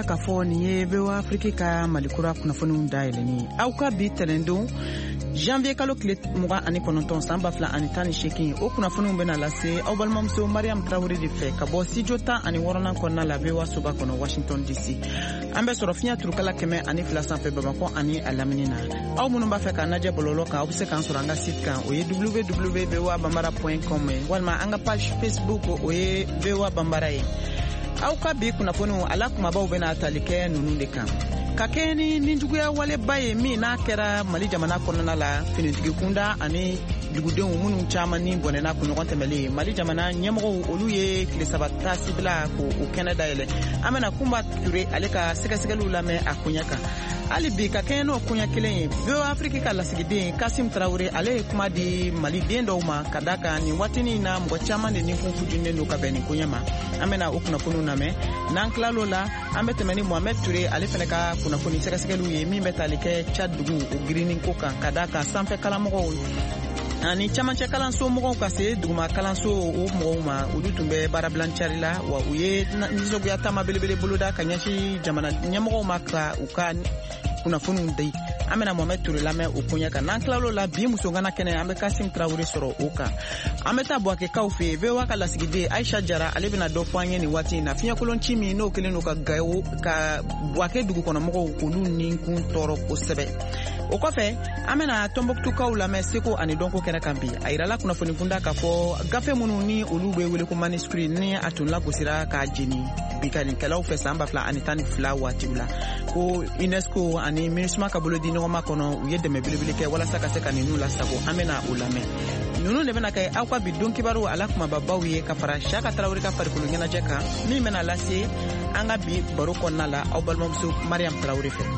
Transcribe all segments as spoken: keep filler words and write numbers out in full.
k'a fɔ nin ye V O A Afrique ka malikura kunnafoniw dayɛlɛni aw ka bi tɛnɛndon janvier kalo tile mugan ani kɔnɔntɔn san ba fila ani tan ni seegin o kunnafoniw bɛna lase aw balimamuso Mariam Traoré de fɛ ka bɔ studio tan ani wɔɔrɔnan kɔnɔna la V O A soba kɔnɔ Washington D C. An bɛ sɔrɔ fiɲɛ turukala kɛmɛ ani fila sanfɛ Bamakɔ ani a lamini na. Aw minnu b'a fɛ k'a lajɛ bɔlɔlɔ kan aw bɛ se k'an sɔrɔ an ka site kan o ye w w w point v o a bambara point com walima an ka page Facebook o ye V O A Bambara ye. Aw ka bi kunnafoniw ala kumabaw bɛna tali kɛ ninnu de kan. Ka kɛ ni ninjuguya waleba ye min n'a kɛra Mali jamana kɔnɔna la finitigi kunda ani dugudenw minnu caman ni bɔnɛna kunɲɔgɔn tɛmɛlen Mali jamana ɲɛmɔgɔw olu ye tile saba taasi bila k'o kɛnɛ dayɛlɛ. An bɛna Kunba Ture ale ka sɛgɛsɛgɛliw lamɛn a koɲɛ kan. Hali bi ka kɛ n'o koɲɛ kelen ye V O A Afrique ka lasigiden Kasim Traoré ale ye kuma di Mali den dɔw ma ka da kan nin waatinin na mɔgɔ caman de ni kunfujunnen don ka bɛn nin koɲɛ ma. An bɛna o kunnafoniw lamɛn. N'an tilal'o la an bɛ tɛmɛ ni Mohamed Ture ale fana ka kunnafoni sɛgɛsɛgɛliw ye min bɛ tali kɛ Tchad dugu o girinnin ko kan ka da kan sanfɛ kalamɔgɔw ani camancɛ kalanso mɔgɔw ka se duguma kalanso o mɔgɔw ma olu tun bɛ baarabilancari la wa u ye nisɔngoya taama belebele boloda ka ɲɛsin jamana ɲɛmɔgɔw ma ka u ka kunnafoniw di. An bɛna Mohamed Ture lamɛn o koɲɛ kan. N'an tilal'o la bi musokana kɛnɛ an bɛ Kasim Traoré sɔrɔ o kan. An bɛ taa Buwakekaw fɛ yen V O A ka lasigiden Aisha Jara ale bɛna dɔ fɔ an ye nin waati in na fiɲɛkolon ci min n'o kelen don ka Gawo ka Buwake dugukɔnɔmɔgɔw olu ni kun tɔɔrɔ kosɛbɛ. O kɔfɛ an bɛna Tɔnbɔkutukaw lamɛn seko ani dɔnko kɛnɛ kan bi a yirala kunnafoni kunda k'a fɔ gafe minnu ni olu bɛ wele ko manuscrit ni a tun lagosira k'a jeni bikanikɛlaw fɛ san ba fila ani tan ni fila waatiw la ko UNESCO ani MINUSMA ka bolo di ɲɔgɔn ma kɔnɔ u ye dɛmɛ belebele kɛ walasa ka se ka ninnu lasago. An bɛna o lamɛn. Ninnu de bɛna kɛ aw ka bi don kibaru ala kumababaw ye ka fara Siyaka Traoré ka farikolo ɲɛnajɛ kan min bɛna lase an ka bi baro kɔnɔna la aw balimamuso Mariam Traoré fɛ.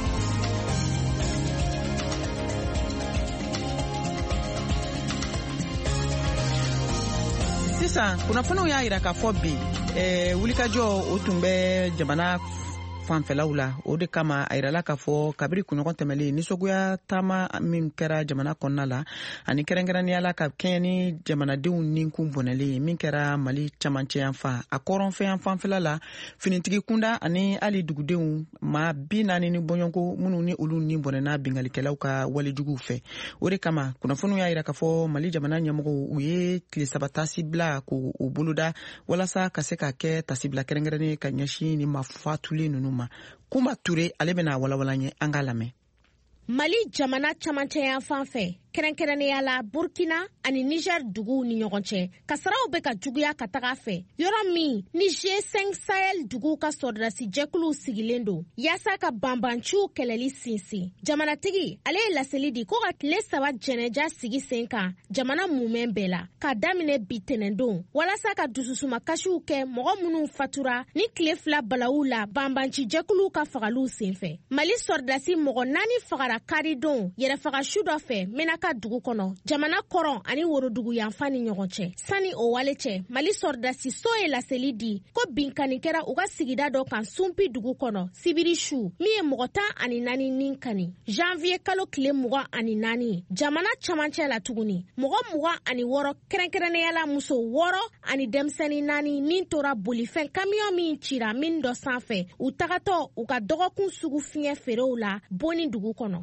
Sisan kunnafoniw y'a yira k'a fɔ bi eh, wulikajɔ o tun bɛ jamana fanfɛlaw la o de kama a yirala k'a fɔ kabiri kunɲɔgɔn tɛmɛlen nisɔngoya taama min kɛra jamana kɔnɔna la ani kɛrɛnkɛrɛnnenya la ka kɛɲɛ ni jamanadenw ninkun bɔnɛlen min kɛra Mali camancɛ yanfan a kɔrɔnfɛ fanfɛla la finitigi kunda ani hali dugudenw maa bi naani ni bɔɲɔnko minnu ni olu ni bɔnɛna bingalikɛlaw ka walejuguw fɛ. O de kama kunnafoniw y'a yira k'a fɔ Mali jamana ɲɛmɔgɔw u ye tile saba taasi bila k'u boloda walasa ka se ka kɛ tasibila kɛrɛnkɛrɛnnen ka ɲɛsin ni mafatulen ninnu ma. Kunba Ture ale bɛna walawala ye an ka lamɛn. Mali jamana camancɛ yanfan fɛ kɛrɛnkɛrɛnnenya la Burkina ani Niger duguw ni ɲɔgɔn cɛ kasaraw bɛ ka juguya ka taga fɛ yɔrɔ min ni G cinq Sahel duguw ka sɔrɔdasi jɛkuluw sigilen don yaasa ka banbanciw kɛlɛli sinsin. Jamanatigi ale ye laseli di ko ka tile saba jɛnɛja sigi sen kan jamana mumɛn bɛɛ la ka daminɛ bi tɛnɛndon walasa ka dususuma kasiw kɛ mɔgɔ minnu fatura ni tile fila balawu la banbanci jɛkuluw ka fagaliw senfɛ. Mali sɔrɔdasi mɔgɔ naani fagara karidon yɛrɛfaga su dɔ fɛ Menaka dugu kɔnɔ jamana kɔrɔn ani worodugu yanfan ni ɲɔgɔn cɛ. Sani o wale cɛ Mali sɔrɔdasi so ye laseli di ko binkani kɛra u ka sigida dɔ kan Sunpi dugu kɔnɔ sibiri su min ye mɔgɔ tan ani naani nin kani janvier kalo tile mugan ani naani jamana camancɛ la tuguni mɔgɔ mugan ani wɔɔrɔ kɛrɛnkɛrɛnnenya la muso wɔɔrɔ ani denmisɛnnin naani nin tora bolifɛn kamiyon min cira min dɔ sanfɛ u tagatɔ u ka dɔgɔkun sugu fiɲɛ feerew la Boni dugu kɔnɔ.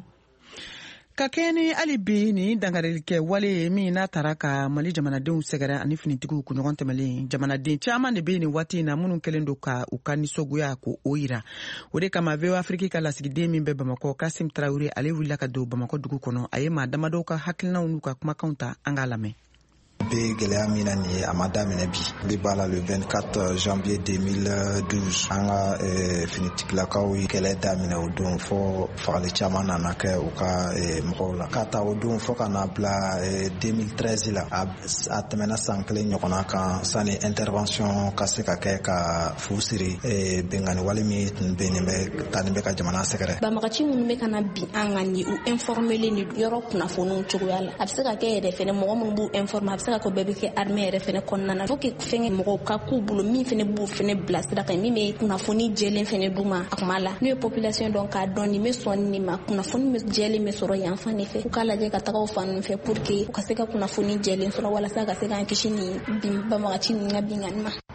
Ka kɛ ni hali bi ni dangarelikɛ wale min n'a tara ka Mali jamanadenw sɛgɛrɛ ani finitigiw kunɲɔgɔn tɛmɛlen jamanaden caman de bɛ nin waati in na minnu kɛlen don ka u ka nisɔngoya ko o yira. O de kama V O A Afrique ka lasigiden min bɛ Bamakɔ Kasim Traoré ale wulila ka don Bamakɔ dugu kɔnɔ a ye maa damadɔw ka hakilinaw n'u ka kumakanw ta an k'a lamɛn. Be gɛlɛya min na nin ye a ma daminɛ bi ne b'a la le vingt-quatre janvier deux mille douze an ka finitigilakaw ye kɛlɛ daminɛ o don fɔ fagali caman nana kɛ u ka mɔgɔw la ka ta o don fɔ ka na bila deux mille treize la a tɛmɛna san kelen ɲɔgɔnna kan sani intervention ka se ka kɛ ka fu siri bɛnkanni wale min tun bɛ nin bɛ ta nin bɛ ka jamana sɛgɛrɛ. Banbagaci minnu bɛ ka na bi an kan ni u informelen ni yɔrɔ kunnafoniw cogoya la a bɛ se ka kɛ yɛrɛ fɛnɛ mɔgɔ minnu b'u informer a bɛ se ka ko bɛɛ bɛ kɛ armée yɛrɛ fɛnɛ kɔnɔna na faut que fɛngɛ mɔgɔw ka k'u bolo min fɛnɛ b'u fɛnɛ bila sira kan min bɛ kunnafoni jɛlen fɛnɛ d'u ma a kuma la n'u ye population dɔn k'a dɔn nin bɛ sɔn nin ma kunnafoni jɛlen bɛ sɔrɔ yan fan de fɛ u k'a lajɛ ka taga o fan ninnu fɛ pour que u ka se ka kunnafoni jɛlen sɔrɔ walasa ka se k'an kisi ni banbagaci ninnu ka binkanni ma.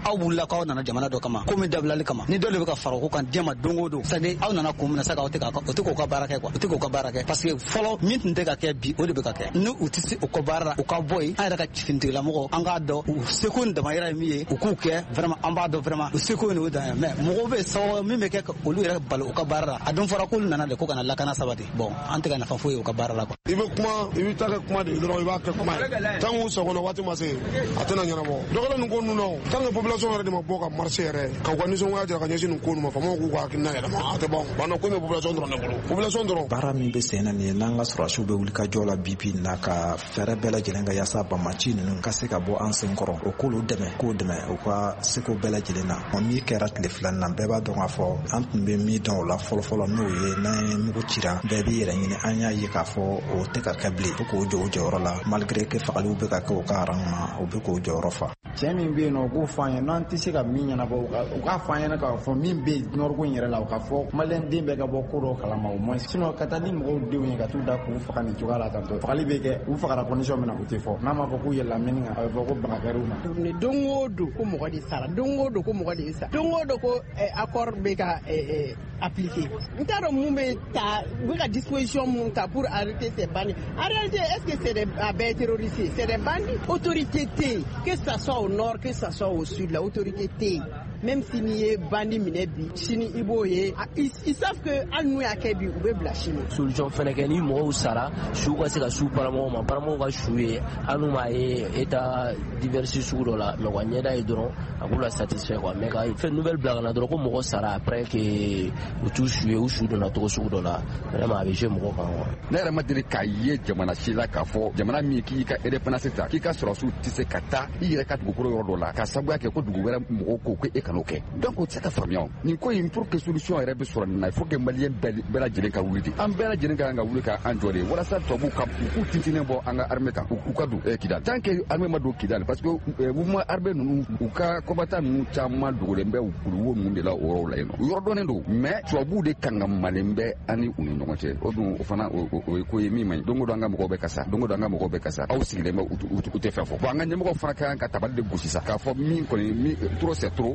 aw wulila k'aw nana jamana dɔ kama ko min dabilali kama ni dɔ de bɛ ka fara o kan diɲɛ ma don o don c'est à dire aw nana kun minɛ sa k'aw tɛ k'a o tɛ k'o ka baara kɛ quoi o tɛ k'o ka baara kɛ parce que fɔlɔ min tun tɛ ka kɛ bi o de bɛ ka kɛ ni u tɛ se o ka baara la u ka bɔ yen an yɛrɛ ka finitigilamɔgɔ an k'a dɔn u seko ni damayira ye min ye u k'u kɛ vraiment an b'a dɔn vraiment u seko ye nin o dan ye mais mɔgɔw bɛ sababu min bɛ kɛ ka olu yɛrɛ bali u ka baara la a dun fɔra k'olu nana de ko kana lakana sabati bon an tɛ ka nafa foyi ye u ka baara la quoi. I bɛ kuma i bɛ taa kɛ kuma de dɔrɔn i b'a kɛ kuma ye tant que u sagona waati ma se a tɛna ɲɛnabɔ dɔgɔla nin ko ninnu na tant que population yɛrɛ de ma bɔ ka marché yɛrɛ ka u ka nisɔngoya jira ka ɲɛsin nin ko ninnu ma faamaw k'u ka hakilina yɛlɛma a tɛ ban banna ko in bɛ population dɔrɔn de bolo population dɔrɔn. baara min bɛ sen na nin ye n'an ka sɔrɔdasiw bɛ wuli ka jɔ la bi bi na ka fɛɛrɛ bɛɛ lajɛlen ka yaasa bamaci ninnu ka se ka bɔ an sen kɔrɔ o k'olu dɛmɛ k'o dɛmɛ u ka seko bɛɛ lajɛlen na o min kɛra tile filanin na bɛɛ b'a dɔn k'a fɔ an tun bɛ min dɔn o la fɔlɔfɔlɔ n'o ye n'an ye mugu cira bɛɛ b'i yɛrɛ ɲini an y'a ye k'a fɔ o tɛ ka kɛ bilen fo k'o jɔ o jɔyɔrɔ la malgré que fagaliw bɛ ka kɛ o ka rang ma o bɛ k'o jɔyɔrɔ fa. cɛ min bɛ yen nɔ o k'o fɔ an ye n'an tɛ se ka min ɲɛnabɔ u k'a fɔ an ɲɛna k'a fɔ min bɛ yen nɔrɔko in yɛrɛ la o k'a fɔ maliyɛn den bɛɛ ka bɔ ko dɔ kalama o moins sinon ka taa ni mɔgɔw denw ye ka t'u da k'u faga nin cogoya la tantɔ fagali bɛ kɛ u fagara condition min na u tɛ fɔ n'a ma fɔ k'u yɛlɛla mɛni kan a bɛ fɔ ko bagakɛriw ma. don o don ko mɔgɔ de sara don o don ko mɔgɔ de sa don o don ko accord bɛ ka appliquer n t'a dɔn mun bɛ ta u bɛ ka disposition mun ta pour arrêter ces bandits en réalité est-ce que c'est des bɛɛ terroristes c'est des bandits autorité tɛ yen que ça soit au nord que ça soit au sud la autorité tɛ yen même si n'i ye bandi minɛ bi sini i b'o ye ils savent que hali n'u y'a kɛ bi u bɛ bila sini. solution fɛnɛ kɛ ni mɔgɔw sara su ka se ka su paramɔgɔw ma paramɔgɔw ka su ye hali n'u m'a ye état diversi sugu dɔ la mais u ka ɲɛda ye dɔrɔn a b'u la satisfait quoi mais ka fɛn nouvelle bila ka na dɔrɔn ko mɔgɔ sara après que u t'u su ye u su donna togo sugu dɔ la vraiment a bɛ jouer mɔgɔ kan quoi. ne yɛrɛ ma deli k'a ye jamana si la k'a fɔ jamana min k'i ka indépendance ta k'i ka sɔrɔsiw tɛ se ka taa i yɛrɛ ka dugukolo yɔrɔ dɔ la ka sabuya kɛ ko dugu wɛrɛ mɔgɔw ko ko e kan'o kɛ donc o tɛ se ka faamuya nin ko in pour que solution yɛrɛ bɛ sɔrɔ nin na il faut que maliyɛn bɛɛ lajɛlen ka wuli de an bɛɛ lajɛlen ka kan ka wuli k'an jɔ de walasa tubabuw ka u k'u tintinen bɔ an ka armée kan u ka don Kidal tant que armée ma don Kidal parce que mouvement armé ninnu u ka combattant ninnu caman dogolen bɛ wo ninnu de la o yɔrɔ la yen nɔ u yɔrɔ dɔnnen don mais tubabuw de kan ka malen bɛ ani u ni ɲɔgɔn cɛ o dun o fana o ye ko ye min man ɲi don o don an ka mɔgɔw bɛ kasa don o don an ka mɔgɔw bɛ kasa aw sigilen bɛ u tɛ fɛn fɔ bon an ka ɲɛmɔgɔw fana ka kan ka tabali de gosi sa k'a fɔ min kɔni min trop c'est trop.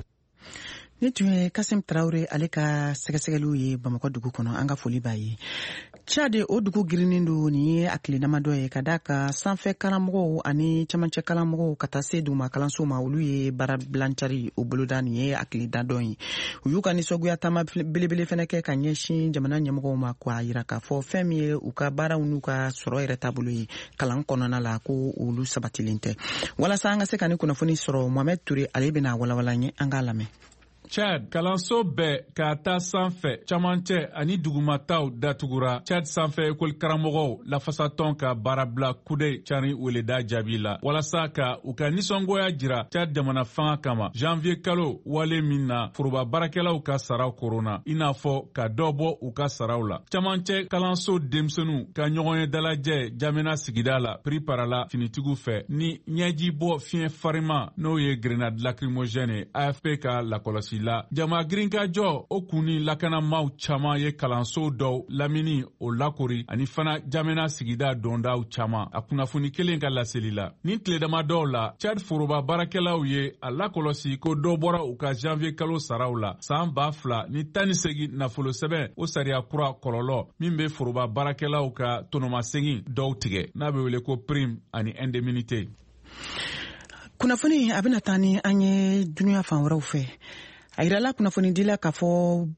ne tun ye Kasim Traoré ale ka sɛgɛsɛgɛliw ye Bamakɔ dugu kɔnɔ an ka foli b'a ye. Chad o dugu girinin don nin ye akilinama dɔ ye ka da ka sanfɛ karamɔgɔw ani camancɛ karamɔgɔw ka taa se duguma kalanso ma olu ye baara bilancari o boloda nin ye akilida dɔ ye. U y'u ka nisɔngoya taama belebele fɛnɛ kɛ ka ɲɛsin jamana ɲɛmɔgɔw ma k'a yira k'a fɔ fɛn min ye u ka baaraw n'u ka sɔrɔ yɛrɛ taabolo ye kalan kɔnɔna la ko olu sabatilen tɛ. Walasa an ka se ka ni kunnafoni sɔrɔ Mohamed Touré ale bɛna walawala ɲɛ an k'a lamɛn. Chad kalanso bɛɛ k'a ta sanfɛ camancɛ ani dugumataw datugura Chad sanfɛ ekɔli karamɔgɔw lafasatɔn ka baarabila kude cari weleda jaabi la walasa ka u ka nisɔngoya jira Chad jamana fanga kama janvier kalo wale min na foroba baarakɛlaw ka saraw korona i n'a fɔ ka dɔ bɔ u ka saraw la camancɛ kalanso denmisɛnninw ka ɲɔgɔnye dalajɛ jamana sigida la priparala finitigiw fɛ ni ɲɛji bɔ fiɲɛ farima n'o ye grenade lacrymogène A F P ka lakɔlɔsi la jama girinka jɔ o kunni lakanamaw caman ye kalanso dɔw lamini o lakori ani fana jamana sigida dondaw caman a kunnafoni kelen ka laseli la ni tile dama dɔw la Chad foroba baarakɛlaw ye a lakɔlɔsi ko dɔ bɔra u ka janvier kalo saraw la san ba fila ni tan ni segin nafolo sɛbɛn o sariya kura kɔlɔlɔ min bɛ foroba baarakɛlaw ka tonomasegin dɔw tigɛ n'a bɛ wele ko prime ani indemnité. Kunnafoni a bɛna taa ni an ye dunuya fan wɛrɛw fɛ. A yirala kunnafoni dila k'a fɔ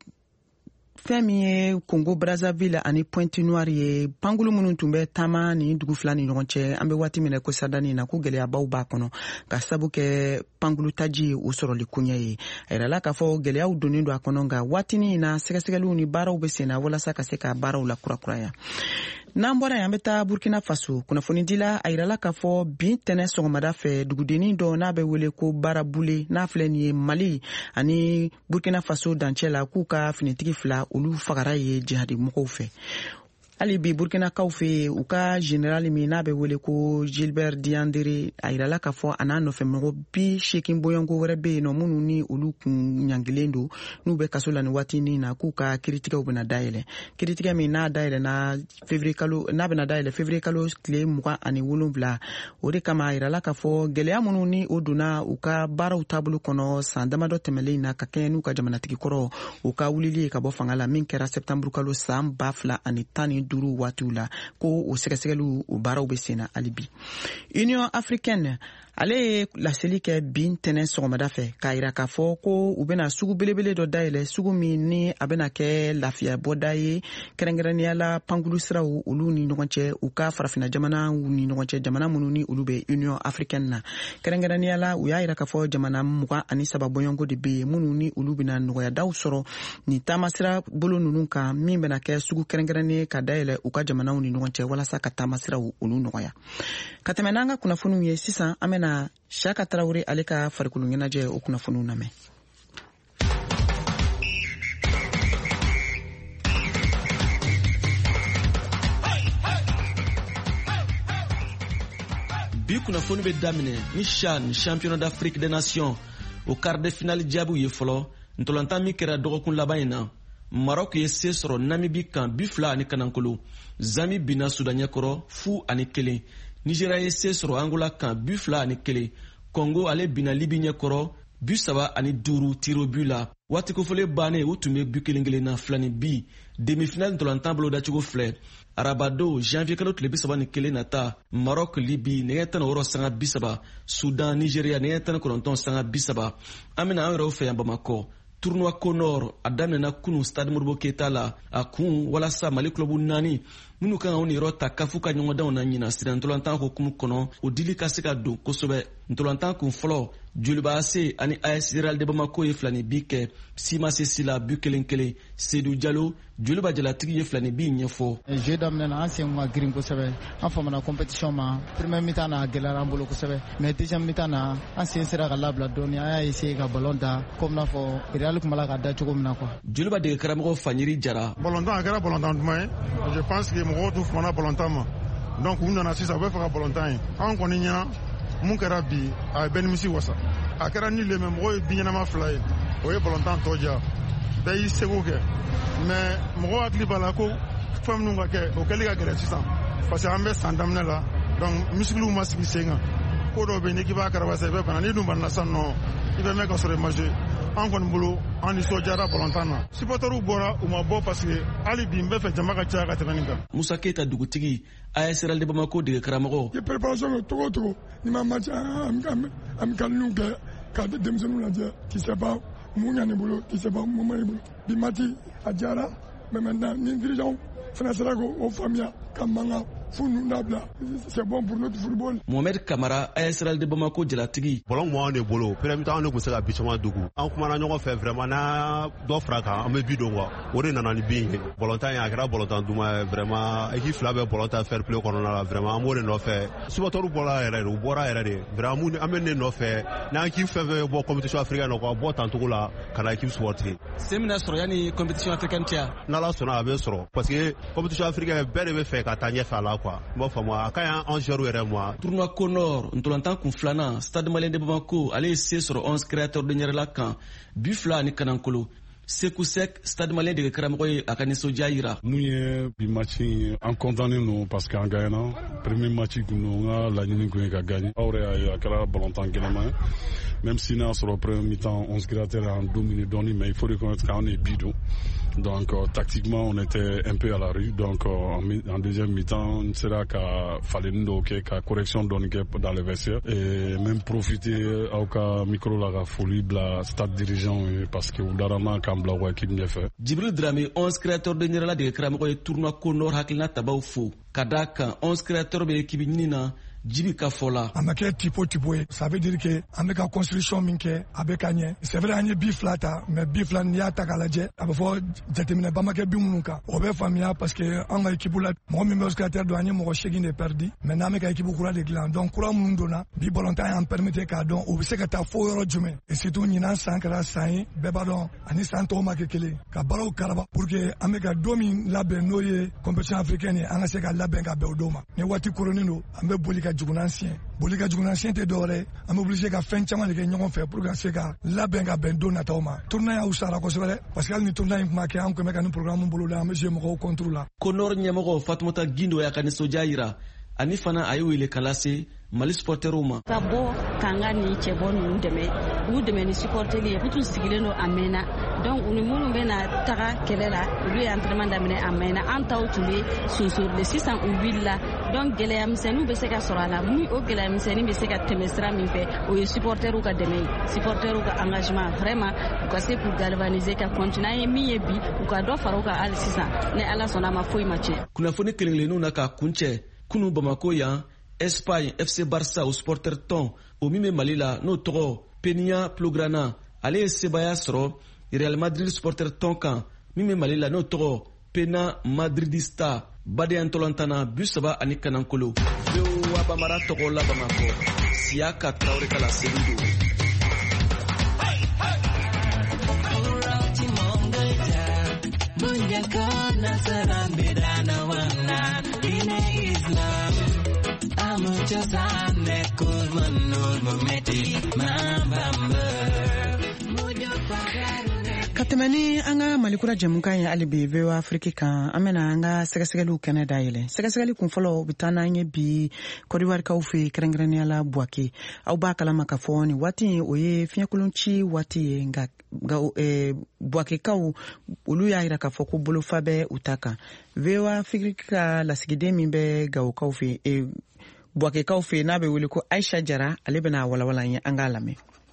fɛn min ye Congo Brazzaville ani Pointe Noire ye pangulu minnu tun bɛ taama ni dugu fila ni ɲɔgɔn cɛ an bɛ waati min na ko sadani na ko gɛlɛyabaw b'a kɔnɔ ka sabu kɛ pangulu taji ye o sɔrɔli koɲɛ ye. A yirala k'a fɔ gɛlɛyaw donnen don a kɔnɔ nka waatinin na sɛgɛsɛgɛliw ni baaraw bɛ sen na walasa ka se ka baaraw la kurakuraya. N'an bɔra yan an bɛ taa Burkina Faso kunnafoni dila a yirala k'a fɔ bin tɛnɛ sɔgɔmada fɛ dugudennin dɔ n'a bɛ wele ko Barabule n'a filɛ nin ye Mali ani Burkina Faso dancɛ la k'u ka finitigi fila olu fagara ye jihadi mɔgɔw fɛ. hali bi burkinakaw fɛ u ka general min n'a bɛ wele ko Gilbert Diandere a yirala k'a fɔ a n'a nɔfɛmɔgɔ bi seegin bɔɲɔgɔnko wɛrɛ bɛ yen nɔ minnu ni olu kun ɲangilen don n'u bɛ kaso la ni waatinin na k'u ka kiiritigɛw bɛna dayɛlɛ kiiritigɛ min n'a dayɛlɛna février kalo n'a bɛna dayɛlɛ février kalo tile mugan ani wolonwula o de kama a yirala k'a fɔ gɛlɛya minnu ni o donna u ka baaraw taabolo kɔnɔ san damadɔ tɛmɛlen na ka kɛɲɛ n'u ka jamanatigi kɔrɔ u ka wulili ka bɔ fanga la min kɛra septembre kalo san ba fila ani tan ni duuru waatiw la ko o sɛgɛsɛgɛliw o baaraw bɛ sen na hali bi Union africaine ale ye laseli kɛ bi ntɛnɛn sɔgɔmada fɛ k'a yira k'a fɔ ko u bɛna sugu belebele dɔ dayɛlɛ sugu min ni a bɛna kɛ lafiya bɔda ye kɛrɛnkɛrɛnnenya la pankulu siraw olu ni ɲɔgɔn cɛ u ka farafina jamana ni ɲɔgɔn cɛ jamana minnu ni olu bɛ Union africaine na kɛrɛnkɛrɛnnenya la u y'a yira k'a fɔ jamana mugan ani saba bɔɲɔgɔnko de bɛ yen minnu ni olu bɛna nɔgɔyadaw sɔrɔ ni taamasira bolo ninnu kan min bɛna kɛ sugu kɛrɛnkɛrɛnnen ka dayɛlɛ u ka jamanaw ni ɲɔgɔn cɛ walasa ka taamasiraw olu nɔgɔya ka tɛmɛ n'an ka kunnafoniw ye sisan an bɛna Shaka Traoré ale ka farikolo ɲɛnajɛ o kunnafoniw lamɛn. Bi kunnafoni bɛ daminɛ ni CHAN championnat d'Afrique des nations o quart de finale jaabiw ye fɔlɔ ntolantan min kɛra dɔgɔkun laban in na Maroc ye se sɔrɔ Namibie kan bi fila ani kanankolo Zami bina Sudan ɲɛkɔrɔ fu ani kelen Nigeria ye se sɔrɔ Angola kan bi fila ani kelen Congo ale bina Libye ɲɛkɔrɔ bi saba ani duuru tiro bu la waati kofɔlen bannen u tun bɛ bi kelen kelen na filani bi demi-finale ntolantan bolo dacogo filɛ arabado janvier kalo tile bi saba ni kelen nata Maroc Libye nɛgɛ tan ni wɔɔrɔ sanga bi saba Sudan Nigeria nɛgɛ tan ni kɔnɔntɔn sanga bi saba an bɛna an yɛrɛw fɛ yan Bamakɔ tournoi Conor a daminɛna kunu stade Modibo Keita la a kun walasa Mali club naani minnu kan ka u niyɔrɔ ta kafu ka ɲɔgɔndanw na ɲina sira ntolantan hokumu kɔnɔ o dili ka se ka don kosɛbɛ ntolantan kun fɔlɔ Joliba A C ani A S Real de Bamako ye filani bi kɛ Sima Sesila bu kelen kelen Seydou Diallo Joliba jalatigi ye filani bi ɲɛfɔ jeu daminɛna an sen ma girin kosɛbɛ an famana competition ma premier mi-temps na gɛlɛyara an bolo kosɛbɛ mais deuxième mi-temps na an sen sera ka labila dɔɔni an y'a essayer ka ballon da comme n'a fɔ Real kun b'a la ka da cogo min na quoi Joliba dege karamɔgɔ Fanyiri Jara ballon da a kɛra ballon da duman ye je pense que mɔgɔw tun kumana ballon tan ma donc u nana sisan u bɛ fɛ ka ballon tan ye an kɔni ɲɛna mun kɛra bi a ye bɛɛ nimisi wasa a kɛra ni le mais mɔgɔw ye bi ɲɛnama fila ye o ye ballon tan tɔ diya bɛɛ y'i seko kɛ mais mɔgɔw hakili b'a la ko fɛn minnu ka kɛ o kɛli ka gɛlɛn sisan parce que an bɛ san daminɛ la donc misikiliw ma sigi sen kan ko dɔw bɛ yen n'i k'i b'a karabasa i bɛ bana n'i dun banana sisan nɔ i bɛ mɛn ka sɔrɔ i ma jouer an kɔni bolo an nisɔndiyara ballontan na supporters bɔra u ma bɔ parce que hali bi n bɛ fɛ jama ka caya ka tɛmɛ nin kan Musa Keita dugutigi A S Real de Bamako dege karamɔgɔ ye préparation kɛ togo togo ni ma match an bɛ kaliniw kɛ k'a di denmisɛnninw lajɛ qui sait pas mun ɲa ne bolo qui sait pas mun ma ne bolo bi match a diyara mais maintenant ni dirigeant fana sera k'o faamuya ka mankan f'u nun dabila c'est bon pour notre football. Mohamed Kamara A S Real de Bamako jalatigi. bɔlɔn mun b'an de bolo premier mi-temps an de tun se ka bi caman dogo an kumana ɲɔgɔn fɛ vraiment n'a dɔ fara kan an bɛ bi don quoi o de nana ni bin ye bɔlɔntan ye a kɛra bɔlɔntan duman ye vraiment équipe fila bɛ bɔlɔntan fair play kɔnɔna la vraiment an b'o de nɔfɛ supporters bɔra yɛrɛ de u bɔra yɛrɛ de vraiment an bɛ ne nɔfɛ n'an équipe fɛn fɛn bɛ bɔ compétition africaine na quoi bɔ tancogo la ka na équipe supporter. se mina sɔrɔ yanni compétition africaine cɛ n'ala sɔnna a bɛ sɔrɔ parce que compétition africaine bɛɛ de bɛ fɛ ka taa ɲɛfɛ a la quoi n b'a faamu a ka ɲi an joueurs yɛrɛ ma. tournoi Conor ntolantan kun filanan stade malien de Bamako ale ye se sɔrɔ onze créateurs de ɲɛrɛla kan bi fila ani kanankolo Sekou Sek stade malien dege karamɔgɔ ye a ka nisɔndiya yira. mun ye bi match an kɔntannen no parce que an gagnana premier match kun no n ka laɲini kun ye ka gagne aw yɛrɛ y'a ye a kɛra ballontan gɛlɛman ye même si n'a sɔrɔ premier mi-temps onze créateurs en dominé dɔɔni mais il faut reconnaître qu'an ye bi don donc euh, tactiquement on était un peu à la rue donc euh, en, en deuxième mi-temps n sera ka falenni dɔw kɛ ka correction dɔɔni kɛ dans les vestiaires et même profiter aw ka micro la ka foli bila stade dirigeant ye parce que u darana kan bila wa équipe ɲɛfɛ. Jibril Dramé onze créateurs de ɲɛrɛla dege karamɔgɔ ye tournoi Conor hakilina tabaw fo ka da kan onze créateurs bɛ équipe ɲini na Jibi ka fɔ la a ma kɛ tipo tipo ye ça veut dire que an bɛ ka construction min kɛ a bɛ ka ɲɛ c'est vrai an ye bi fila ta mais bi fila n'i y'a ta k'a lajɛ a bɛ fɔ jateminɛ ba ma kɛ bi minnu kan o bɛ faamuya parce que an ka équipe la mɔgɔ min bɛ oscillateur don an ye mɔgɔ seegin de perdu maintenant an bɛ ka équipe kura de dilan donc kura minnu donna bi balontan y'an permettre k'a dɔn o bɛ se ka taa fo yɔrɔ jumɛn et surtout ɲinan san kɛra san ye bɛɛ b'a dɔn ani san tɔw ma kɛ kelen ka baaraw karaba pour que an bɛ ka don min labɛn n'o ye compétition africaine ye an ka se ka labɛn ka bɛn o don ma ni waati koronin don an bɛ boli ka jugunan siɲɛ boli ka jugunan siɲɛ tɛ dɔwɛrɛ an bɛ obligé ka fɛn caman de kɛ ɲɔgɔn fɛ pour que ka se ka labɛn ka bɛn don nataw ma tournoi y'a usara kosɛbɛ dɛ parce que hali ni tournoi in kuma kɛ an tun bɛ ka ni programme bolo la an bɛ jouer mɔgɔw contre la Konor ɲɛmɔgɔ Fatumata Gindo y'a ka nisɔndiya yira ani fana a ye wele ka lase Mali supporteriw ma ka bɔ k'an ka nin cɛbɔ ninnu dɛmɛ u dɛmɛ ni supporteri ye u tun sigilen don a mɛnna donc u ni minnu bɛna taga kɛlɛ la olu ye entraînement daminɛ a mɛnna an taw tun bɛ sonsorili sisan u wulila donc gɛlɛya misɛnninw bɛ se ka sɔrɔ a la min o gɛlɛya misɛnnin bɛ se ka tɛmɛ sira min fɛ o ye supporteriw ka dɛmɛ ye supporteriw ka engagement vraiment u ka se k'u galvaniser ka continuer an ye min ye bi u ka dɔ fara u kan hali sisan ni ala sɔnna a ma foyi ma tiɲɛ kunnafoni kelen-kelenninw na ka kuncɛ kunu Bamako yan Espagne F C Barça o supporter tɔn o min bɛ Mali la n'o tɔgɔ Peña Blaugrana ale ye sebaya sɔrɔ Real Madrid supporter tɔn kan min bɛ Mali la n'o tɔgɔ Pena Madridista badeya ntɔlɔntana bi saba ani kanankolo V O A Bamara tɔgɔ la Bamako Siaka Traoré ka laseli don. Ka tɛmɛ ni an ka malikura jɛmukan ye hali bi V O A Afrique kan an bɛna an ka sɛgɛsɛgɛliw kɛnɛ dayɛlɛ sɛgɛsɛgɛli kun fɔlɔ bɛ taa n'an ye bi kɔdiwarikaw fɛ kɛrɛnkɛrɛnnenya la Buwake aw b'a kalama ka fɔ nin waati in o ye fiɲɛkolon ci waati ye nka Buwakekaw olu y'a jira k'a fɔ ko bolofa bɛ u ta kan V O A Afrique ka lasigiden min bɛ Gawokaw fɛ Buwakekaw fɛ n'a bɛ wele ko Aisha Jara ale bɛna walawala an ye an k'a lamɛn.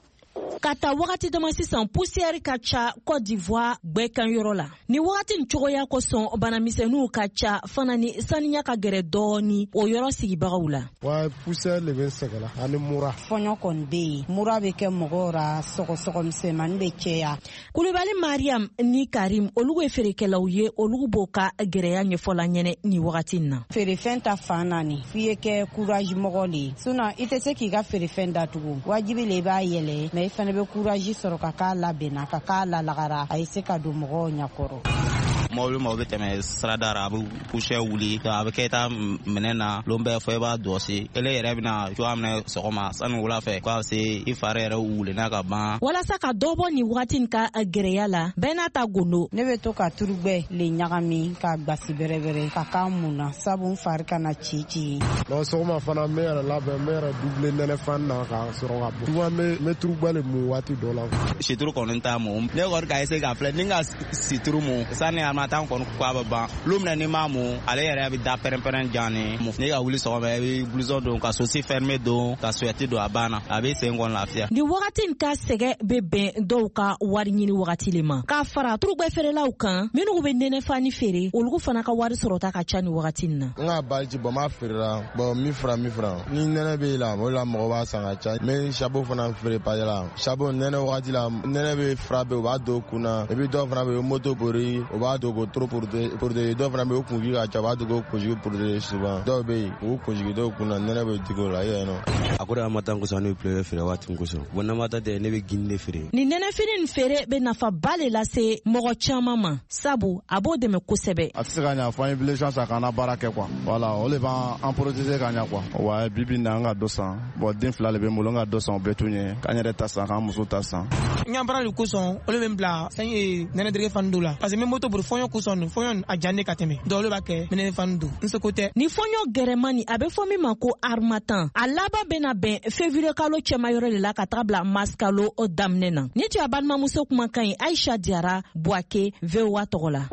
Ka taa wagati dama sisan poussière ka ca Côte d'Ivoire gbɛkan yɔrɔ la ni wagati nin cogoya kosɔn banamisɛnninw ka ca fana ni saniya ka gɛrɛ dɔɔni o yɔrɔ sigibagaw la wa poussière le bɛ sɛgɛla ani mura fɔɲɔ kɔni bɛ yen mura bɛ kɛ mɔgɔw ra sɔgɔsɔgɔ misɛnmanin bɛ cɛya Kulibali Mariam ni Karim olu ye feerekɛlaw ye olu b'o ka gɛrɛya ɲɛfɔla ɲɛnɛ ni wagati na feerefɛn ta fan naani f'i ye kɛ courage mɔgɔ le sinon i tɛ se k'i ka feerefɛn datugu wajibi le i b'a yɛlɛ mais i fana bɛ courage sɔrɔ ka k'a labɛnna ka k'a lalagara a ye se ka don mɔgɔw ɲɛkɔrɔ mɔbili ma o bɛ tɛmɛ sirada ra a bɛ poussière wuli a bɛ kɛ ta minɛn na lon bɛɛ fɔ i b'a dɔsi ele yɛrɛ bɛna cogoya minɛ sɔgɔma sani wula fɛ k'a se i fari yɛrɛ wulenna ka ban walasa ka dɔ bɔ nin wagati nin ka gɛrɛya la bɛɛ n'a ta gondo ne bɛ to ka turubɛ le ɲagami ka gbasi bɛrɛbɛrɛ ka k'a mun na sabu n fari kana ci ci non sɔgɔma fana n bɛ yɛrɛ labɛn n bɛ yɛrɛ double nɛnɛ fan na ka sɔrɔ ka bɔ souvent n bɛ turubɛ le mun waati dɔ la situru kɔni t'a mun ne kɔni ka essayer ka filɛ ni ka situru mun sani a ma taa kɔni ko a bɛ ban lu minɛ ni m'a mun ale yɛrɛ bɛ da pɛrɛn-pɛrɛn jan ni ne ka wuli sɔgɔma i bɛ blouson don ka sosi fermé don ka suwɛti don a banna a bɛ sen kɔni lafiya ni wagati nin ka sɛgɛ bɛ bɛn dɔw ka wari ɲini wagati le ma k'a fara turubɛ feerelaw kan minnu bɛ nɛnɛ fani feere olu fana ka wari sɔrɔta ka ca ni wagati nin na n ka baji bɔn m'a feerela bɔn mi fara mi fara ni nɛnɛ bɛ la o la mɔgɔ b'a san ka ca n bɛ sabo fana feere pajɛ la sabo nɛnɛ wagati la nɛnɛ bɛ fara bɛ o b'a don kunna et puis dɔw fana bɛ moto bori o b'a don ko trop pour de pour de dɔw fana bɛ o kunsigi ka ca o b'a don ko kunsigi pour de souvent dɔw bɛ yen o kunsigi dɔw kunna nɛnɛ bɛ digi o la i yɛrɛ nɔ a ko de a ma taa kosɔn ne bɛ filɛ feere waati kosɔn bon n'a ma taa tɛ ne bɛ gini de feere ni nɛnɛfini nin feere bɛ nafaba le lase mɔgɔ caman ma sabu a b'o dɛmɛ kosɛbɛ a tɛ se ka ɲɛ fɔ an ye bilen sa k'an na baara kɛ quoi voilà o le b'an protéger ka ɲɛ quoi wa bibi na an ka dɔ san bon den fila le bɛ n bolo n ka dɔ san o bɛɛ t'u ɲɛ k'an yɛrɛ ta san k'an muso ta san n y'a baara de kosɔn olu bɛ n bila fɛn ye nɛnɛdege fani don la parce que n bɛ moto bori fɔɲɔ kosɔn nin fɔɲɔ a jan de ka tɛmɛ dɔw olu b'a kɛ nɛnɛ fani don n seko tɛ ni fɔɲɔ gɛrɛmani a bɛ fɔ min ma ko harmattan a laban bɛna bɛn février kalo cɛmayɔrɔ de la ka taga bila mars kalo daminɛ na ni tun y'a balimamuso kumakan ye Aisha Diarra Buwake V O A tɔgɔ la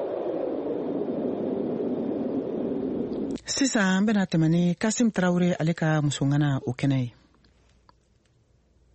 sisan an bɛna tɛmɛ ni Kasim Tarawele ale ka musongana o kɛnɛ ye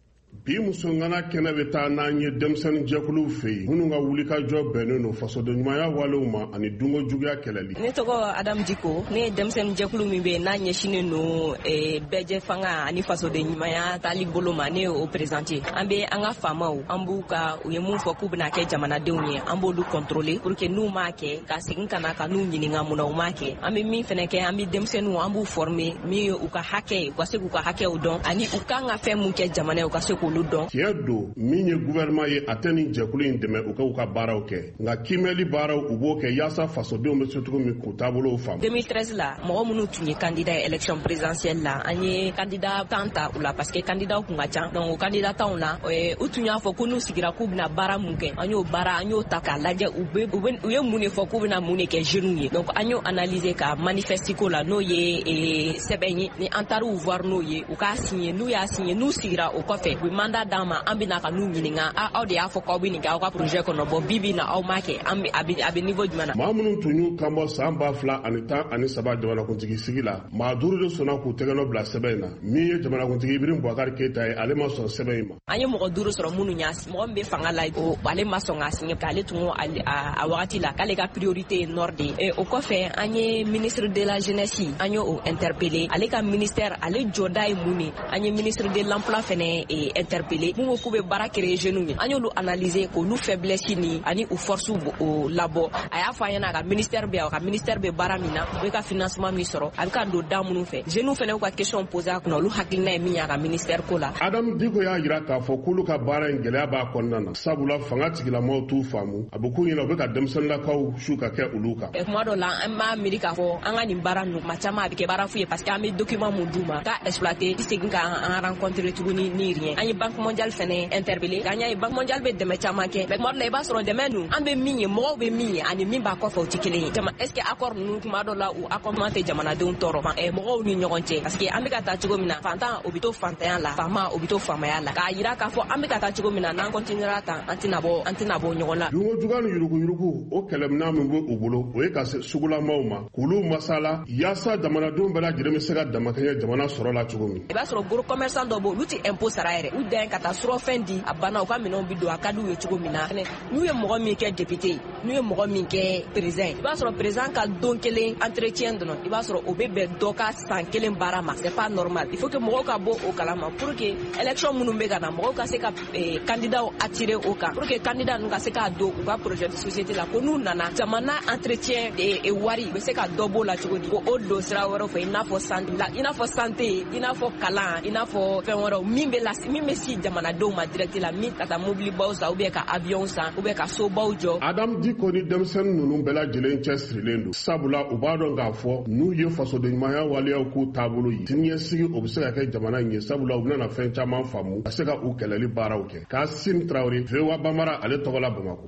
bi musongana kɛnɛ bɛ taa n'an ye denmisɛnnin jɛkuluw fɛ yen minnu ka wulikajɔ bɛnnen don fasodenɲumanya walew ma ani dungo juguya kɛlɛli. Ne tɔgɔ Adamu Diko, ne ye denmisɛnnin jɛkulu min bɛ yen n'a ɲɛsinnen don bɛɛjɛ fanga ani fasodenɲumanya taali bolo ma, ne y'o présenté. An bɛ an ka faamaw, an b'u ka u ye mun fɔ k'u bɛna kɛ jamanadenw ye, an b'olu contrôler pour que n'u m'a kɛ ka segin ka na ka n'u ɲininka mun na u m'a kɛ. An bɛ min fɛnɛ kɛ, an bɛ denmisɛnninw an b'u former min ye u ka hakɛ ye, u ka se k'u ka hakɛw dɔn ani u kan ka fɛn mun kɛ jamana ye u ka se k'olu dɔn. Tiɲɛ don min ye gouvernement ye a tɛ nin jɛkulu in dɛmɛ u ka u ka baaraw kɛ, nka kimɛli baaraw u b'o kɛ yaasa fasodenw bɛ se cogo min k'u taabolow faamu. deux mille treize la mɔgɔ minnu tun ye candidat ye élection présidentielle la, an ye candidat tan ta u la parce que candidat kun ka ca, donc o candidat tanw la u tun y'a fɔ ko n'u sigira k'u bɛna baara mun kɛ, an y'o baara an y'o ta k'a lajɛ u bɛ u ye mun de fɔ k'u bɛna mun de kɛ jeunes ye, donc an y'o analyser ka manifeste ko la n'o ye sɛbɛn ye, ni an taara u voir n'o ye u k'a signer, n'u y'a signer n'u sigira o kɔfɛ u bɛ mandat d'an ma, an bɛna ka n'u ɲininka aw de y'a fɔ k'aw bɛ nin kɛ aw ka projet kɔnɔ, bɔn bi bi in na aw m'a kɛ, an bɛ a bɛ a bɛ niveau jumɛn na. maa minnu tun y'u kanbɔ san ba fila ani tan ani saba jamanakuntigi sigi la, maa duuru de sɔnna k'u tɛgɛnɔ bila sɛbɛn in na, min ye jamanakuntigi Ibrahim Boubacar Keita ye, ale ma sɔn sɛbɛn in ma. An ye mɔgɔ duuru sɔrɔ minnu y'a signé, mɔgɔ min bɛ fanga la o ale ma sɔn k'a signé k'ale tun ko a wagati la k'ale ka priorité ye nord de ye. O kɔfɛ an ye ministre de la jeunesse an ye o interpellé, ale ka ministère ale jɔda ye mun ye, an ye ministre de l'emploi fɛnɛ interpellé mun ko k'u bɛ baara créer jeunes ye, an y'olu analyser k'olu faiblesse ni ani u force o labɔ. A y'a fɔ an ɲɛna a ka ministère bɛ a ka ministère bɛ baara min na u bɛ ka financement min sɔrɔ a bɛ ka don da minnu fɛ, jeunes fɛnɛ y'u ka question poser a kunna olu hakilina ye min ye a ka ministère ko la. Adamu Diko y'a jira k'a fɔ k'olu ka baara in gɛlɛya b'a kɔnɔna na, sabula fanga tigilamɔgɔw t'u faamu, a bɛ k'u ɲɛna u bɛ ka denmisɛnninlakaw su ka kɛ olu kan. Kuma dɔ la an b'a miiri k'a fɔ an ka nin baara ninnu kuma caman a bɛ kɛ baara fu ye parce que an bɛ document mun d'u ma k'a exploiter segin ka an rencontrer tuguni ni rien. An ye banque mondiale fɛnɛ interpellé, k'an y'a ye banque mondiale bɛ dɛmɛ caman kɛ, mais kuma dɔ la i b'a sɔrɔ dɛmɛ ninnu an bɛ min ye mɔgɔw bɛ min ye ani min b'a kɔfɛ o tɛ kelen ye. Jama est ce que accord ninnu kuma dɔ la u accord tɛ jamanadenw tɔɔrɔ mɔgɔw ni ɲɔgɔn cɛ parce que an bɛ ka taa cogo min na fantan o bɛ to fantanya la, faama o bɛ to faamaya la, k'a yira k'a fɔ an bɛ ka taa cogo min na n'an continuera tan an tɛna bɔ an tɛna bɔ ɲɔgɔn la. Dungo juguya ni yuruguyurugu o kɛlɛminɛn min bɛ u bolo o ye ka se sugulamaw ma k'olu masala yaasa jamanadenw bɛɛ lajɛlen bɛ se ka damakɛɲɛ jamana sɔrɔ la cogo min. I b'a sɔrɔ gros commerçant dɔw bɛ olu tɛ impôt sara yɛrɛ, u dan ka taa surɔfɛn di a banna u ka minɛnw bi don a ka d'u ye cogo min na. N'u ye mɔgɔ min kɛ député ye n'u ye mɔgɔ min kɛ président i b'a sɔrɔ président ka don kelen entretien dɔrɔn i b'a sɔrɔ o bɛ bɛn dɔ ka san kelen baara ma, c'est pas normal. Il faut que mɔgɔw ka bɔ o kalama pour que élection minnu bɛ ka na mɔgɔw ka se ka candidat attirer o kan pour que candidat ninnu ka se k'a don u ka projet de société la ko n'u nana jamana entretien wari u bɛ se ka dɔ b'o la cogo di, ko o don sira wɛrɛw fɛ i n'a fɔ santé i n'a fɔ santé i n'a fɔ kalan i n'a fɔ fɛn wɛrɛw min bɛ lase min bɛ si jamanadenw ma direct la, min ka taa mobilibaw san ou bien ka avion san ou bien ka sobaw jɔ. Adamu Diko ni denmisɛnnin ninnu bɛɛ lajɛlen cɛsirilen don, sabula u b'a dɔn k'a fɔ n'u ye fasodenɲumanya waleyaw k'u taabolo ye siniɲɛsigi o bɛ se ka kɛ jamana in ye, sabula u bɛna fɛn caman faamu ka se ka u kɛlɛli baaraw kɛ. Kasim Traoré, V O A Bambara, ale tɔgɔ la Bamakɔ.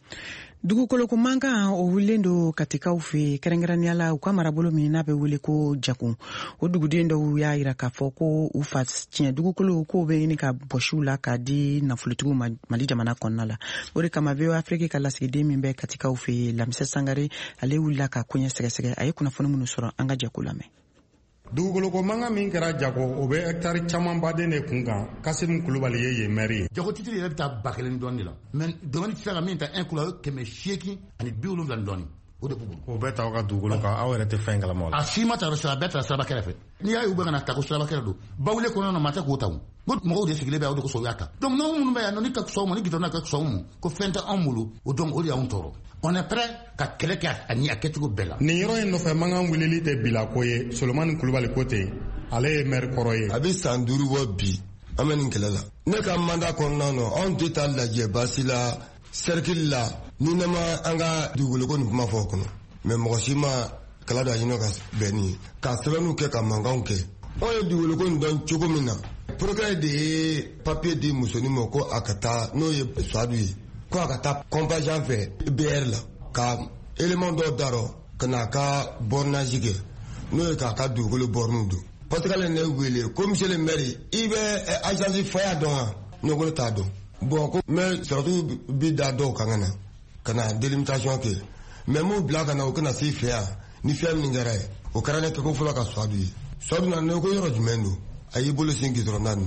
Dugukoloko mankan o wulilen do katikaw fɛ kɛrɛnkɛrɛnnenya la u ka marabolo min n'a bɛ wele ko Jakun. O duguden dɔw y'a jira k'a fɔ ko u fa tiɲɛ dugukolo k'o bɛ ɲini ka bɔsiw la k'a di nafolotigiw ma Mali jamana kɔnɔna la. O de kama V O A Afrique ka lasigiden min bɛ katikaw fɛ Lamisɛ Sangare ale wulila ka koɲɛ sɛgɛsɛgɛ a ye kunnafoni minnu sɔrɔ an ka Jaku lamɛn. Dugukolo mankan min kɛra Jago o bɛ hectare caman baden de kun kan Kasimu Kulubali ye yen maire ye. Jago titiri yɛrɛ bɛ taa ba kelen dɔɔni de la mais domaine fɛn ka min ta un kilo kɛmɛ seegin ani bi wolonwula ni dɔɔni o de b'u o bɛɛ t'aw ka dugukolo kan aw yɛrɛ tɛ fɛn kalama o la. A si ma ta yɔrɔ sira a bɛɛ taara siraba kɛrɛfɛ n'i y'a ye u bɛ ka na ta ko siraba kɛrɛ don bawule kɔnɔna na maa tɛ k'o ta o ko mɔgɔw de sigilen bɛ o de ko sɔn u y'a ta donc n'anw minnu bɛ yan nɔ ni ka sɔn ma ni gidɔrɔn ka sɔn mu ko fɛn tɛ anw bolo o donc o de y'anw tɔɔrɔ. On est prêt ka kɛlɛ kɛ a ni a kɛcogo bɛɛ la. Nin yɔrɔ in nɔfɛ mankan wulili tɛ bila ko ye Solomani Kulubali ko ten ale ye maire kɔrɔ ye. A bɛ san duuru bɔ bi an bɛ nin kɛlɛ la. Ne ka mandat kɔnɔna na anw tɛ taa lajɛ basi la cercle la ni ne ma an ka dugukolo ko nin kuma fɔ o kɔnɔ mais mɔgɔ si ma kala da ɲinɔ ka bɛn nin ye ka sɛbɛnniw kɛ ka mankanw kɛ. Anw ye dugukolo ko nin dɔn cogo min na procureur de ye papier di musonin ma ko a ka taa n'o ye Suwadu ye ko a ka taa compagnie fɛ B R la ka élément dɔw darɔ ka na ka bornage kɛ n'o ye k'a ka dugukolo bornu don. Patikale ne wele ko monsieur le maire i bɛ agence faya dɔn wa ne ko ne t'a dɔn bon ko mais surtout bi da dɔw kan ka na ka na délimitation kɛ mais m'u bila ka na o kana se fɛ yan ni fɛn min kɛra ye o kɛra ne kɛ ko fɔlɔ ka Suwadu ye Suwadu na ne ko yɔrɔ jumɛn don a y'i bolo sin gidɔrɔn na nin na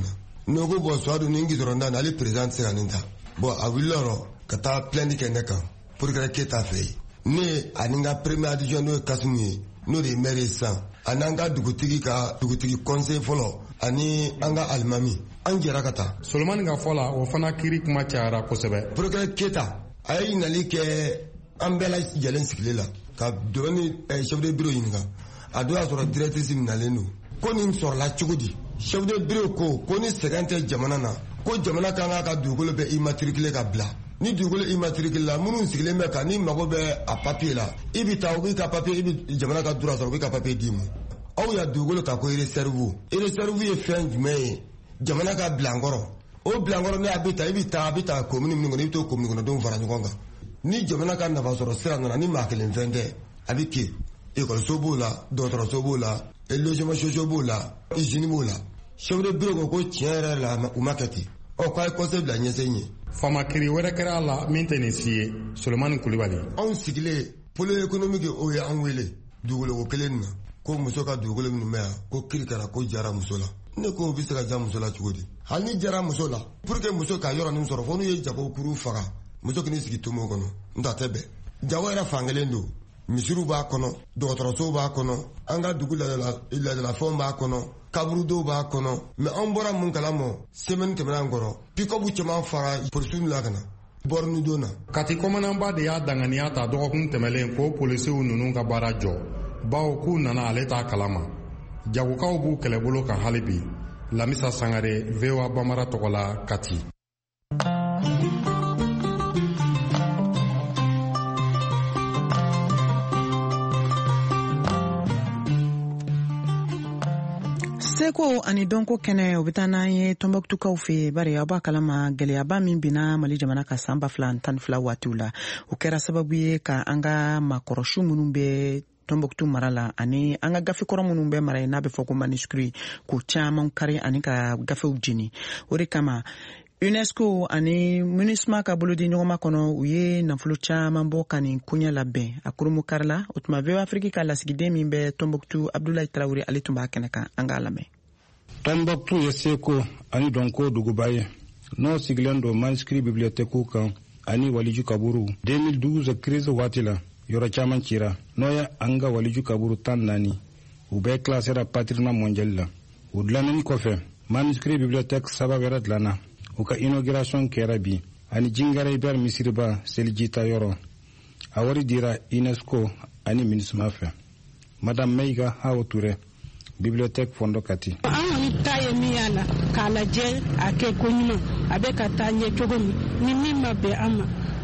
no ko bo so do ningi zoronda na le president se aninta bo awiloro kata plein ke neka pour que keta fei ne aninga premier adjoint no kasumi no de maire sa ananga dugutigi ka dugutigi conseil folo ani anga almami anjera kata Solomon ga fola o fana kiri kuma cara kosebe pour que keta ay nali ke ambela jelen siklela ka doni chef de bureau yinga ado asoro directrice minalenu ko nim sor la chugudi chef de bureau ko ko ni segante jamana na ko jamana kanga ka dugolo be immatriculé ka bla ni dugolo immatriculé la munu sigile me ka ni mago be a papier la ibita obi ka papier ibi jamana ka dura sor ka papier dimu aw ya dugolo ka ko reserve e reserve e fin me jamana ka blangoro o blangoro ne abita ibita abita commune ni ngoni to commune ngona don fara ngonga ni jamana ka na fasoro sira na ni makelen vende abiki école sobola d'autres sobola et logement sobola usine bola chef de bureau ko tiere la u makati o ko conseil de la nyesenye fama kiri wera kera la maintenance Solomon Kulibali on sigile polo économique o ya anwele dugolo ko kelenna ko musoka dugolo min me ko kirikara ko jara musola ne ko bisira jam musola chugodi halni jara musola pour que musoka yoro nim soro fonu ye jago kuru faga musoka ni sigi tumo kono ndatebe jago era fangelendo misiru b'a kono dɔgɔtɔrɔso b'a kɔnɔ an ka dugu ladalafɛnw b'a kɔnɔ kaburudow b'a kɔnɔ mais an bɔra mun kalama semaine tɛmɛnan kɔrɔ pick-up caman fara polisiw la ka na bɔrɔni don na kati kɔmananba de y'a danganiya ta dɔgɔkun tɛmɛlen ko polisiw ninnu ka baara jɔ bawo k'u nana ale t'a kalama jagokaw b'u kɛlɛbolo kan hali bi Lamisa Sangare V O A Bambara tɔgɔ la Kati. Seko ani donko kɛnɛ o bɛ taa n'an ye Tɔnbɔkutukaw fɛ bari aw b'a kalama gɛlɛyaba min binna Mali jamana ka san ba fila tan ni fila waatiw la o kɛra sababu ye ka an ka maakɔrɔsiw minnu bɛ Tɔnbɔkutu mara la ani an ka gafe kɔrɔ minnu bɛ mara ye n'a bɛ fɔ ko manuscrit k'o caman kari ani ka gafew jeni o de kama UNESCO ani MINUSMA ka bolodi ɲɔgɔnma kɔnɔ u ye nafolo caman bɔ ka nin koɲɛ labɛn a kurumu karila o tuma V O A Afrique ka lasigiden min bɛ Tɔnbɔkutu Abdulayi Tarawele ale tun b'a kɛnɛ kan an k'a lamɛn. Tɔnbɔkutu ye seko ani dɔnko duguba ye n'o sigilen don manuscrit bibliothéque kan ani waliju kaburu deux mille douze crise waati la yɔrɔ caman cira n'o ye an ka waliju kaburu tan naani u bɛɛ classera patrimoine mondial la u dilannen kɔfɛ manuscrit bibliothéque saba wɛrɛ dilanna u ka inauguration kɛra bi ani jingara iber misiriba selijita yɔrɔ a wari dira UNESCO ani MINUSMA fɛ madame Meiga Hawo Touré bibliothèque Fondo Kati. An kɔni ta ye min y'a la k'a lajɛ a kɛ ko ɲuman a bɛ ka taa ɲɛ cogo min ni min ma bɛn an ma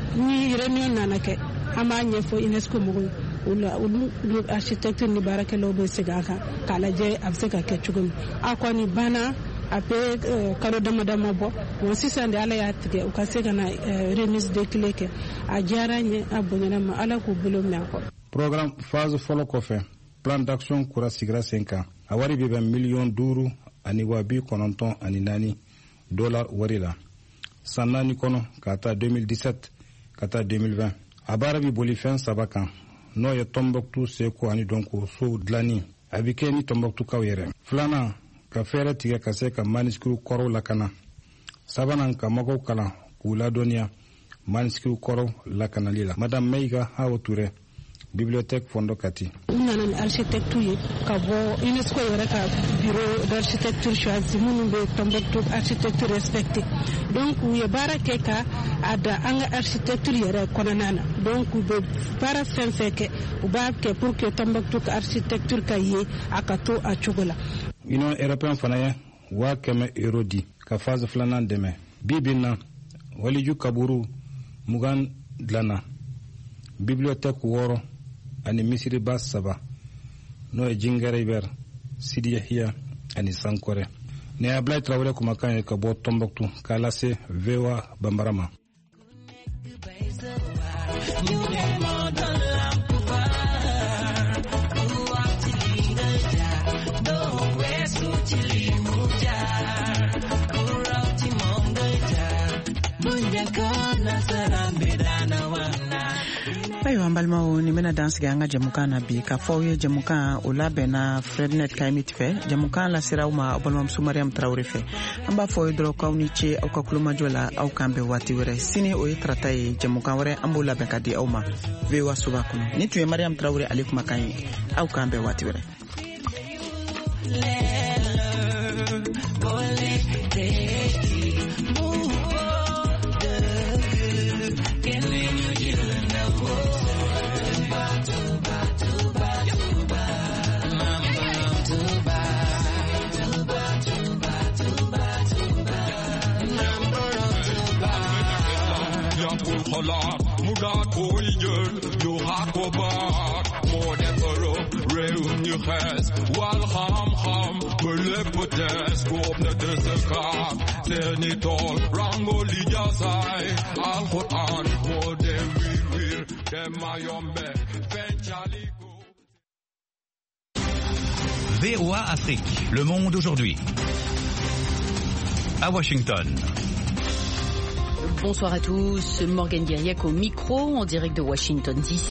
ni réunion nana kɛ an b'a ɲɛfɔ UNESCO mɔgɔw ye olu architecte ni baarakɛlaw bɛ segin a kan k'a lajɛ a bɛ se ka kɛ cogo min a kɔni banna a bɛ kalo dama dama bɔ wa sisan de ala y'a tigɛ u ka se ka na remise de clé kɛ a diyara n ye a bonyana ma ala k'u bolo minɛ a kɔrɔ. Programme phase fɔlɔ kɔfɛ plan d'action kura sigira sen kan a wari bɛ bɛn miliyɔn duuru ani wa bi kɔnɔntɔn ani naani dola wari la san naani kɔnɔ ka taa deux mille dix-sept ka taa deux mille vingt a baara bɛ boli fɛn saba kan n'o ye Tɔnbɔkutu seko ani dɔnko so dilanni a bɛ kɛ ni Tɔnbɔkutukaw yɛrɛ filanan ka fɛɛrɛ tigɛ ka se ka manuscrit kɔrɔw lakana sabanan ka mɔgɔw kalan k'u ladɔnniya manuscrit kɔrɔw lakanali la madame Meiga Hawo Touré bibliothèque Fondo Kati. U nana ni architecture ye ka bɔ UNESCO yɛrɛ ka bureau d'architecture choisi minnu bɛ Tɔnbɔkutu architecture respecté donc u ye baara kɛ ka a da an ka architecture yɛrɛ kɔnɔna na donc u bɛ baara fɛn fɛn kɛ u b'a kɛ pour que Tɔnbɔkutu ka architecture ka ye a ka to a cogo la. Union européenne fana ye waa kɛmɛ euro di ka phase filanan dɛmɛ bi bi in na waliju kaburu mugan dilanna bibliothèque wɔɔrɔ ani misiriba saba n'o ye jingɛrɛ ibɛr Sidi Yahiya ani Sankore ne ye Ablaye Tarawele kumakan ye ka bɔ Tɔnbɔkutu k'a lase V O A Bambara ma. Ayiwa an balimaw ni bena dan sigi an ka jamukan na bi ka fɔ aw ye jamukan o labɛnna Frednet Kayimit fɛ jamukan lasera aw ma aw balimamuso Mariam Traore fɛ an b'a fɔ aw ye dɔrɔn k'aw ni ce aw ka kulomajɔ la aw kan bɛn waati wɛrɛ sini o ye tarata ye jamukan wɛrɛ an b'o labɛn ka di aw ma V O A soba kɔnɔ ni tun ye Mariam Traore ale kumakan ye aw kan bɛn waati wɛrɛ. Mudat koyun yo hakobat modepero reun you has wal ham ham bele potes gopne desaka senitol rangoli jasai al quran modem wir dem mayombe fenchaliko. V O A Afrique, le monde aujourd'hui. À Washington. Bonsoir à tous, Morgane Guiriec au micro, en direct de Washington D C.